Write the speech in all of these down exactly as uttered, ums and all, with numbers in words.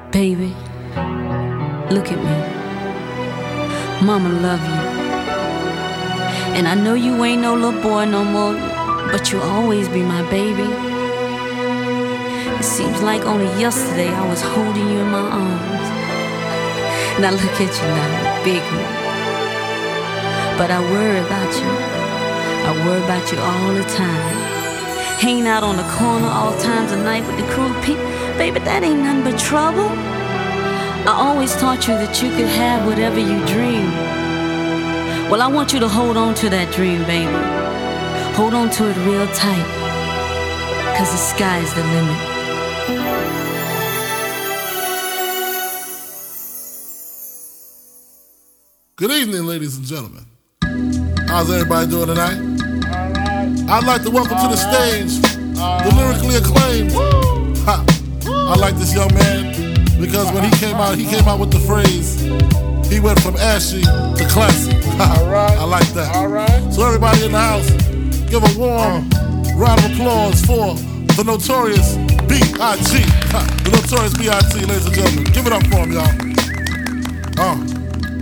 Baby, look at me. Mama love you. And I know you ain't no little boy no more, but you'll always be my baby. It seems like only yesterday I was holding you in my arms. Now look at you now, big one. But I worry about you. I worry about you all the time. Hanging out on the corner all times of night with the cruel people. Baby, that ain't nothing but trouble. I always taught you that you could have whatever you dream. Well, I want you to hold on to that dream, baby. Hold on to it real tight, cause the sky's the limit. Good evening, ladies and gentlemen. How's everybody doing tonight? I'd like to welcome to the stage the lyrically acclaimed. Ha. I like this young man because when he came out, he came out with the phrase, he went from ashy to classy. I like that. So everybody in the house, give a warm round of applause for the notorious B I G The notorious B I G, ladies and gentlemen. Give it up for him, y'all. Uh.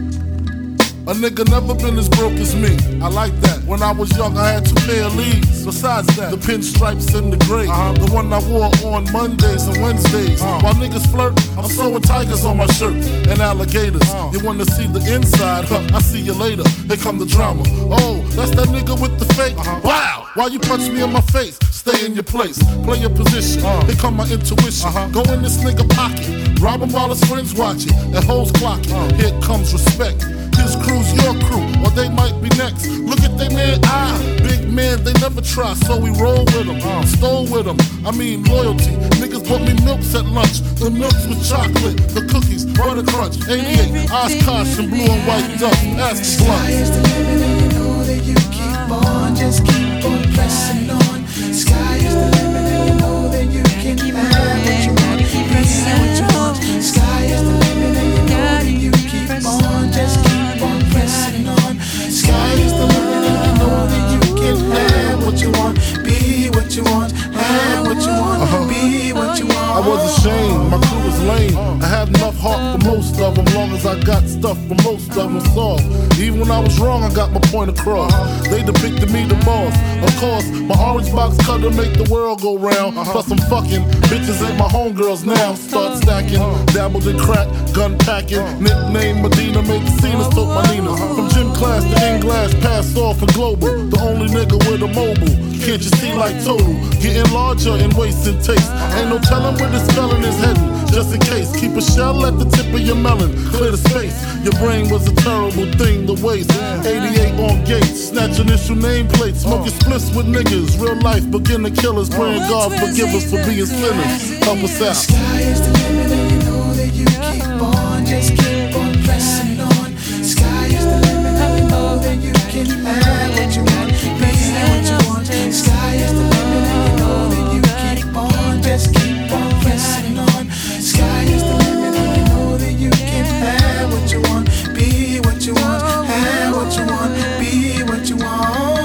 A nigga never been as broke as me. I like that. When I was young, I had two pair of leaves. Besides that, the pinstripes and the gray. Uh-huh. The one I wore on Mondays and Wednesdays. Uh-huh. While niggas flirt, I'm sewing tigers on my shirt and alligators. Uh-huh. You wanna see the inside? Huh, I see you later. Here come the drama. Oh, that's that nigga with the fake. Uh-huh. Wow! Why you punch me in my face? Stay in your place. Play your position. Uh-huh. Here come my intuition. Uh-huh. Go in this nigga pocket. Rob him while his friends watching. And hoes clocking. Uh-huh. Here comes respect. His crew's your crew, or they might be next. Look at they man, ah, big man, they never try, so we roll with them, uh, stole with them. I mean loyalty. Niggas bought me milks at lunch, the milks with chocolate, the cookies, butter crunch, eighty-eight, Oshkosh, and blue and white duck. Ask the blunt. Sky is the limit, and you know that you keep on, just keep on pressing on. Sky is the limit, and you know that you can have what you want, be what you want. Sky is the limit, and you know that you keep on, just keep on pressing on. Sky is the limit, and you know that you can have what you want, be what you want, have what you want, uh-huh. be what you want. I was ashamed, my crew was lame. I had enough heart for most of them, long as I got stuff for most of them soft. Even when I was wrong, I got my point across. They depicted me the boss. Of course, my orange box cutter make the world go round. Plus I'm fucking bitches ain't my homegirls now. Start stacking, dabbled in crack, gun packing. Nickname Medina, made the scenes, took my Ninas. From gym class to in-glass, passed off for global. The only nigga with a mobile. Can't you see like total? Getting larger in waist and taste. Ain't no telling where this felon is heading. Just in case, keep a shell at the tip of your melon. Clear the space. Your brain was a terrible thing to waste. eighty-eight on gates, snatch initial nameplates. Smoking splits with niggas. Real life beginner killers. Praying God forgive us for being sinners. Help us out. Sky is the limit, and you know that you keep on, just keep on pressing on. Sky is the limit, and you know that you can have what you want, be what you want. Sky is the limit, and you know that you keep on, just keep on pressing on. Sky is the limit, and you know that you can have what you want, be what you want, have what you want, be what you want.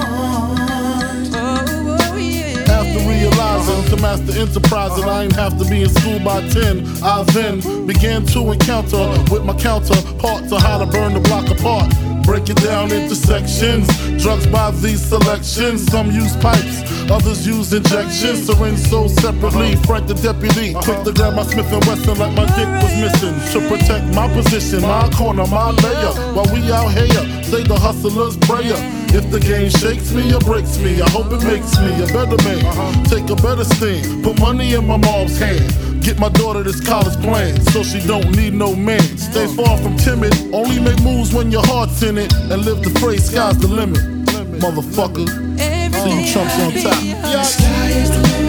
After realizing to master enterprise and I ain't have to be in school by ten, I then began to encounter with my counterparts on how to burn the block apart. Break it down into sections. Drugs by these selections. Some use pipes, others use injections. Syringe sold separately. Frank the deputy, quick to grab my Smith and Wesson like my dick was missing. To protect my position, my corner, my layer. While we out here, say the hustler's prayer. If the game shakes me or breaks me, I hope it makes me a better man. Take a better stand, put money in my mom's hand. Get my daughter this college plan, so she don't need no man. Stay far from timid, only make moves when your heart's in it. And live the phrase, sky's the limit. Motherfucker, see you chumps on top. Sky is the limit.